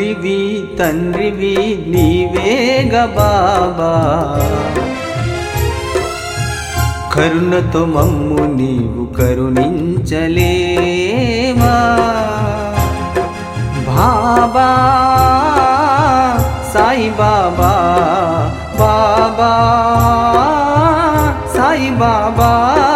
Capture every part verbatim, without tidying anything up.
తల్లివి తండ్రివి నీవేగ బాబా, కరుణతో మమ్ము నీవు కరుణించలేవా బాబా సాయి బాబా, బాబా సాయి బాబా.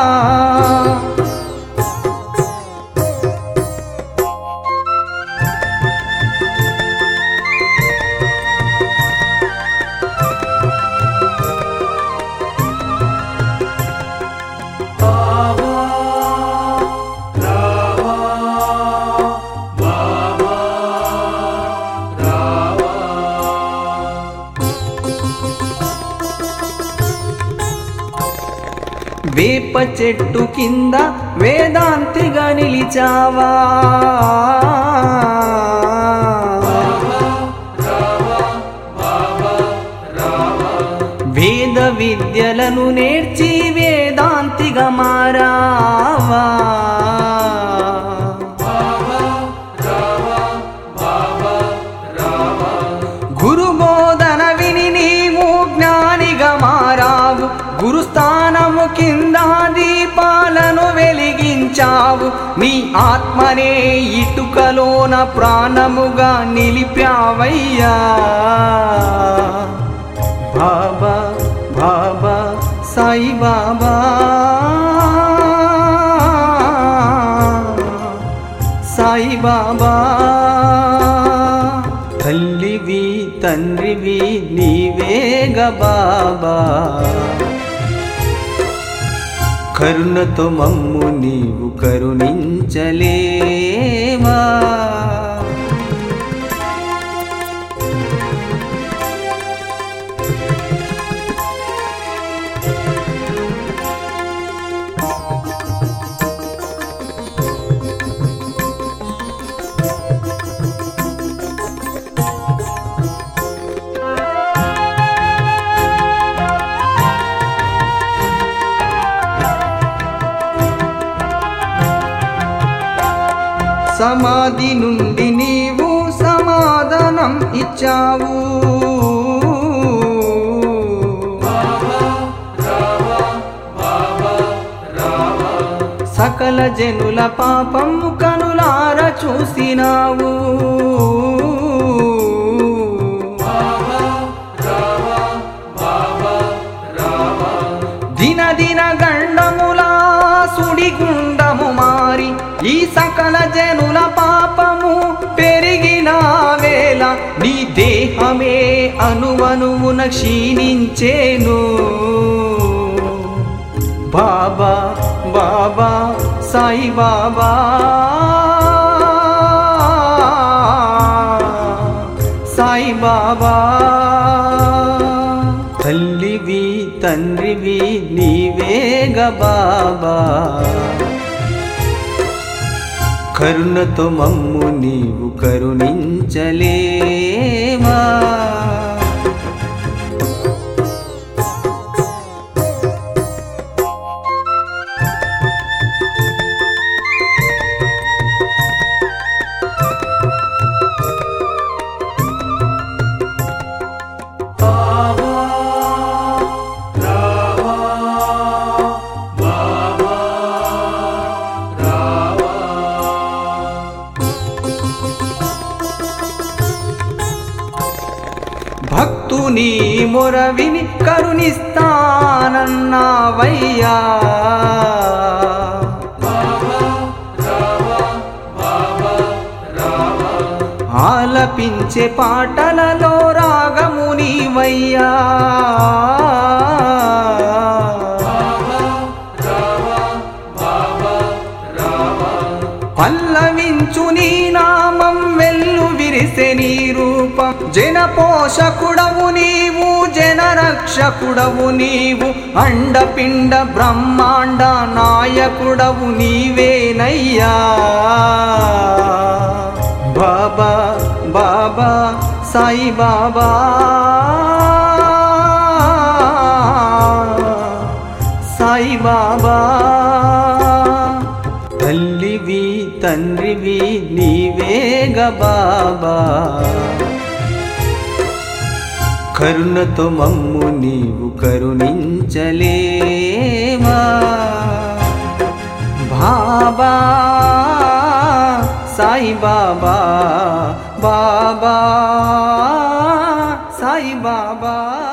వేప చెట్టు కింద వేదాంతిగా నిలిచావా, వేద విద్యలను నేర్చి వేదాంతిగా మారావా, గురు బోధన విని నీవు జ్ఞానిగా మారావు, గురుస్థానము కింద దీపాలను వెలిగించావు, నీ ఆత్మనే ఇటుకలోన ప్రాణముగా నిలిపావయ్యా బాబా, బాబా సాయి బాబా, సాయి బాబా. తల్లివి తండ్రివి నీవేగ బాబా, కరుణతో మమ్ము నీవు కరుణించలేవా సమాధి నుండి నీవు సమాధానం ఇచ్చావు, సకల జనుల పాపము కనులార చూసినావు, దిన దిన గండములా సుడిగుండము మారి ఈ సకల జనుల పాపము పెరిగిన వేళ నీ దేహమే అనువనువున క్షీణించేను బాబా, బాబా సాయి బాబా, సాయి బాబా. తల్లివి తండ్రివి నీవేగ బాబా, కరుణతో మమ్ము నీవు కరుణించలేవా భక్తుని మొర విని కరుణిస్తానన్నావయ్యా, ఆలపించే పాటలలో రాగము నీవయ్యా, పల్లవించు నీ నామం వెల్లు విరిసె నీ రూపం, జన పోషకుడవు నీవు జన రక్షకుడవు నీవు, అండపిండ బ్రహ్మాండ నాయకుడవు నీవేనయ్యా బాబా, బాబా సాయి బాబా, సాయి బాబా. తల్లివి తండ్రివి నీవేగ బాబా కరుణతో మమ్ము నీవు కరుణించలేవా బాబా సాయి బాబా బాబా సాయి బాబా